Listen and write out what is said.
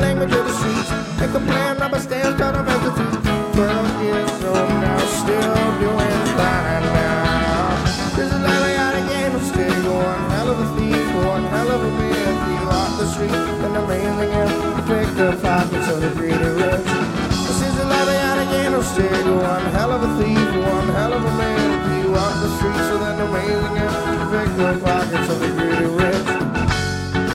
language of the streets. Make a plan, rubber stamps, cut them as the feet. 12 years old now, still doing fine now. This is like I got a game of stick. One hell of a thief, one hell of a man. You off the street, and amazing is to pick the pockets of the greedy rich. This is like I got a game of stick. One hell of a thief, one hell of a man. You off the street, so then amazing is to pick the pockets of the